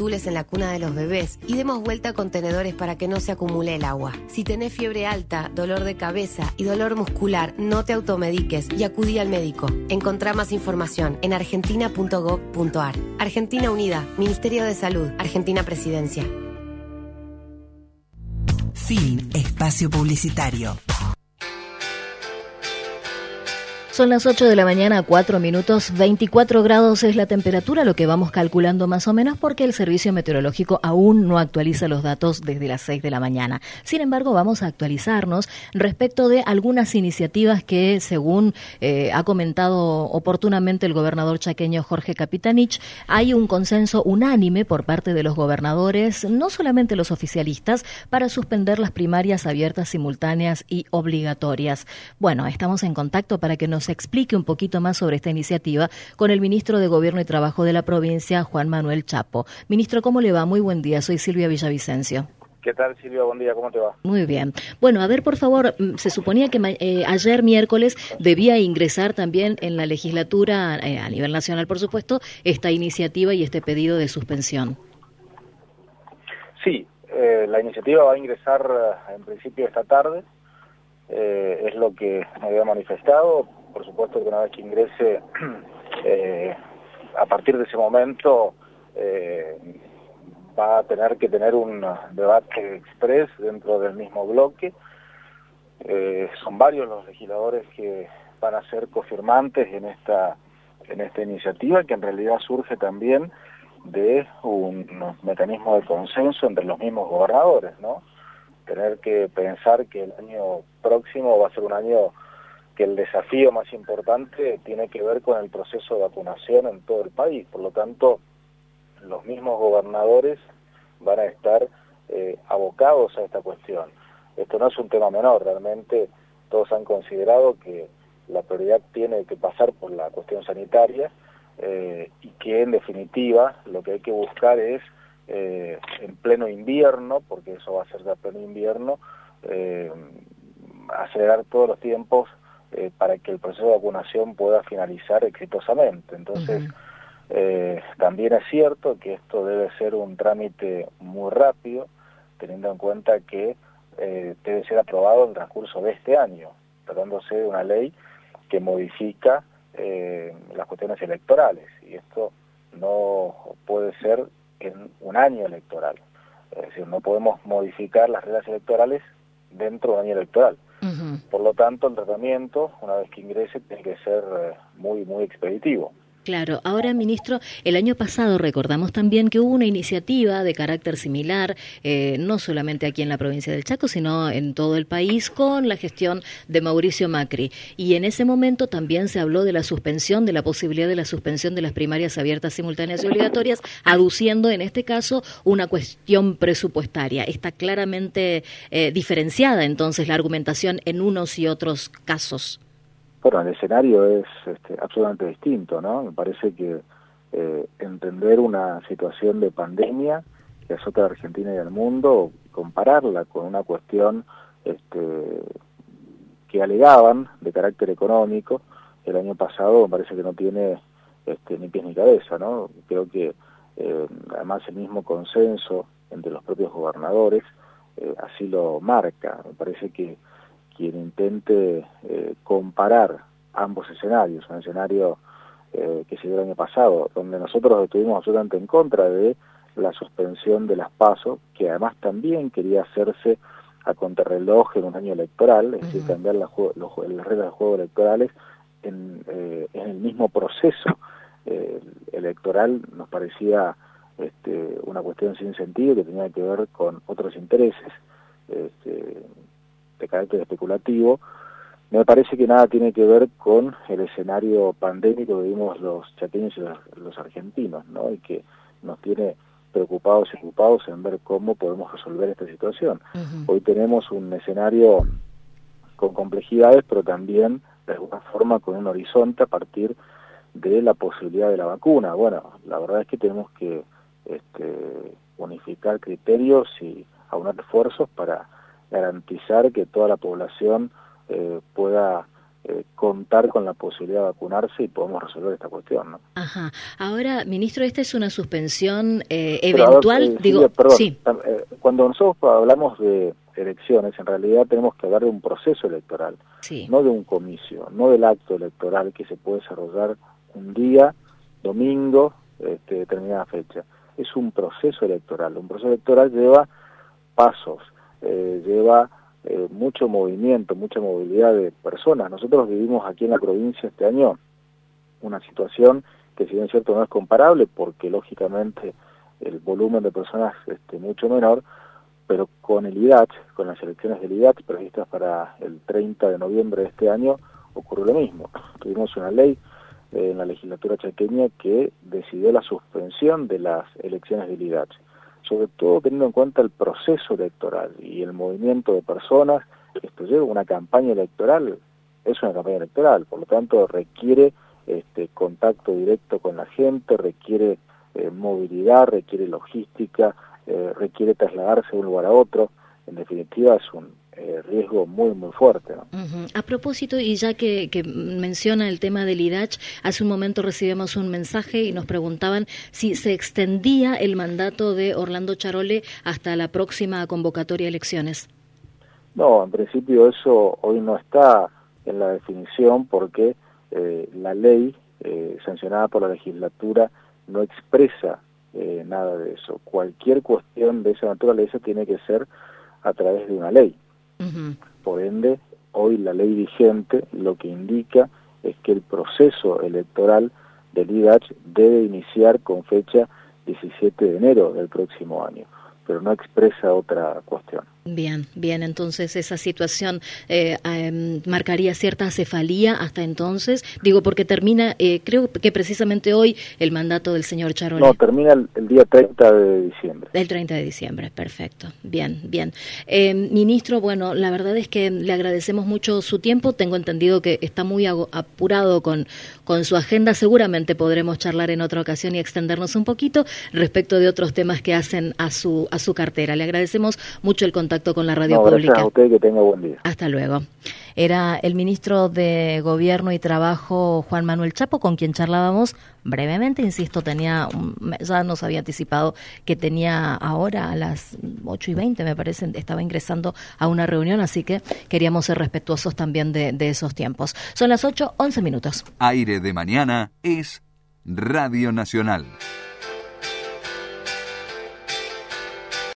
tules en la cuna de los bebés y demos vuelta a contenedores para que no se acumule el agua. Si tenés fiebre alta, dolor de cabeza y dolor muscular, no te automediques y acudí al médico. Encontrá más información en argentina.gov.ar. Argentina Unida, Ministerio de Salud, Argentina Presidencia. Fin. Espacio publicitario. Son las 8 de la mañana, 4 minutos, 24 grados es la temperatura, lo que vamos calculando más o menos porque el Servicio Meteorológico aún no actualiza los datos desde las 6 de la mañana. Sin embargo, vamos a actualizarnos respecto de algunas iniciativas que, según ha comentado oportunamente el gobernador chaqueño Jorge Capitanich, hay un consenso unánime por parte de los gobernadores, no solamente los oficialistas, para suspender las primarias abiertas, simultáneas y obligatorias. Bueno, estamos en contacto para que nos explique un poquito más sobre esta iniciativa con el ministro de Gobierno y Trabajo de la provincia, Juan Manuel Chapo. Ministro, ¿cómo le va? Muy buen día, soy Silvia Villavicencio. ¿Qué tal, Silvia? Buen día, ¿cómo te va? Muy bien. Bueno, a ver, por favor, se suponía que ayer miércoles debía ingresar también en la legislatura, a nivel nacional, por supuesto, esta iniciativa y este pedido de suspensión. Sí, la iniciativa va a ingresar en principio esta tarde, es lo que me había manifestado. Por supuesto que una vez que ingrese, a partir de ese momento va a tener que tener un debate express dentro del mismo bloque. Son varios los legisladores que van a ser cofirmantes en esta iniciativa, que en realidad surge también de un mecanismo de consenso entre los mismos gobernadores, ¿no? Tener que pensar que el año próximo va a ser un año que el desafío más importante tiene que ver con el proceso de vacunación en todo el país. Por lo tanto, los mismos gobernadores van a estar abocados a esta cuestión. Esto no es un tema menor, realmente todos han considerado que la prioridad tiene que pasar por la cuestión sanitaria y que en definitiva lo que hay que buscar es en pleno invierno, porque eso va a ser de pleno invierno, acelerar todos los tiempos para que el proceso de vacunación pueda finalizar exitosamente. Entonces, también es cierto que esto debe ser un trámite muy rápido, teniendo en cuenta que debe ser aprobado en el transcurso de este año, tratándose de una ley que modifica las cuestiones electorales, y esto no puede ser en un año electoral. Es decir, no podemos modificar las reglas electorales dentro de un año electoral. Por lo tanto, el tratamiento, una vez que ingrese, tiene que ser muy, muy expeditivo. Claro. Ahora, ministro, el año pasado recordamos también que hubo una iniciativa de carácter similar, no solamente aquí en la provincia del Chaco, sino en todo el país, con la gestión de Mauricio Macri. Y en ese momento también se habló de la suspensión, de la posibilidad de la suspensión de las primarias abiertas, simultáneas y obligatorias, aduciendo en este caso una cuestión presupuestaria. Está claramente diferenciada entonces la argumentación en unos y otros casos. Bueno, el escenario es absolutamente distinto, ¿no? Me parece que entender una situación de pandemia que azota a Argentina y al mundo, compararla con una cuestión que alegaban de carácter económico el año pasado, me parece que no tiene ni pies ni cabeza, ¿no? Creo que además el mismo consenso entre los propios gobernadores así lo marca. Me parece que quien intente comparar ambos escenarios, un escenario que se dio el año pasado, donde nosotros estuvimos absolutamente en contra de la suspensión de las PASO, que además también quería hacerse a contrarreloj en un año electoral, es decir, cambiar las reglas de juego electorales en el mismo proceso electoral, nos parecía una cuestión sin sentido que tenía que ver con otros intereses de carácter especulativo. Me parece que nada tiene que ver con el escenario pandémico que vivimos los chaqueños y los argentinos, ¿no? Y que nos tiene preocupados y ocupados en ver cómo podemos resolver esta situación. Hoy tenemos un escenario con complejidades, pero también de alguna forma con un horizonte a partir de la posibilidad de la vacuna. Bueno, la verdad es que tenemos que unificar criterios y aunar esfuerzos para garantizar que toda la población pueda contar con la posibilidad de vacunarse y podemos resolver esta cuestión, ¿no? Ajá. Ahora, ministro, ¿esta es una suspensión eventual? Sí. Cuando nosotros hablamos de elecciones, en realidad tenemos que hablar de un proceso electoral, sí, no de un comicio, no del acto electoral que se puede desarrollar un día, domingo, determinada fecha. Es un proceso electoral. Un proceso electoral lleva pasos, lleva mucho movimiento, mucha movilidad de personas. Nosotros vivimos aquí en la provincia este año una situación que, si bien es cierto, no es comparable porque lógicamente el volumen de personas es mucho menor, pero con el IDACH, con las elecciones del IDACH previstas para el 30 de noviembre de este año, ocurrió lo mismo. Tuvimos una ley en la legislatura chaqueña que decidió la suspensión de las elecciones del IDACH, sobre todo teniendo en cuenta el proceso electoral y el movimiento de personas. Esto lleva una campaña electoral, es una campaña electoral, por lo tanto requiere contacto directo con la gente, requiere movilidad, requiere logística, requiere trasladarse de un lugar a otro. En definitiva es un riesgo muy muy fuerte, ¿no? Uh-huh. A propósito, y ya que menciona el tema del IDACH, hace un momento recibimos un mensaje y nos preguntaban si se extendía el mandato de Orlando Charole hasta la próxima convocatoria de elecciones. No, en principio eso hoy no está en la definición porque la ley sancionada por la legislatura no expresa nada de eso. Cualquier cuestión de esa naturaleza tiene que ser a través de una ley. Uh-huh. Por ende, hoy la ley vigente lo que indica es que el proceso electoral del IDACH debe iniciar con fecha 17 de enero del próximo año, pero no expresa otra cuestión. Bien, entonces esa situación marcaría cierta acefalía hasta entonces, digo porque termina, creo que precisamente hoy, el mandato del señor Charole. No, termina el día 30 de diciembre. El 30 de diciembre, perfecto, bien. Ministro, bueno, la verdad es que le agradecemos mucho su tiempo, tengo entendido que está muy apurado con su agenda, seguramente podremos charlar en otra ocasión y extendernos un poquito respecto de otros temas que hacen a su cartera. Le agradecemos mucho el contacto con la radio pública. Gracias a usted, que tenga buen día. Hasta luego. Era el ministro de Gobierno y Trabajo, Juan Manuel Chapo, con quien charlábamos brevemente, insisto, ya nos había anticipado que tenía ahora a las 8:20, me parece, estaba ingresando a una reunión, así que queríamos ser respetuosos también de esos tiempos. Son las 8:11 minutos. Aire de mañana es Radio Nacional.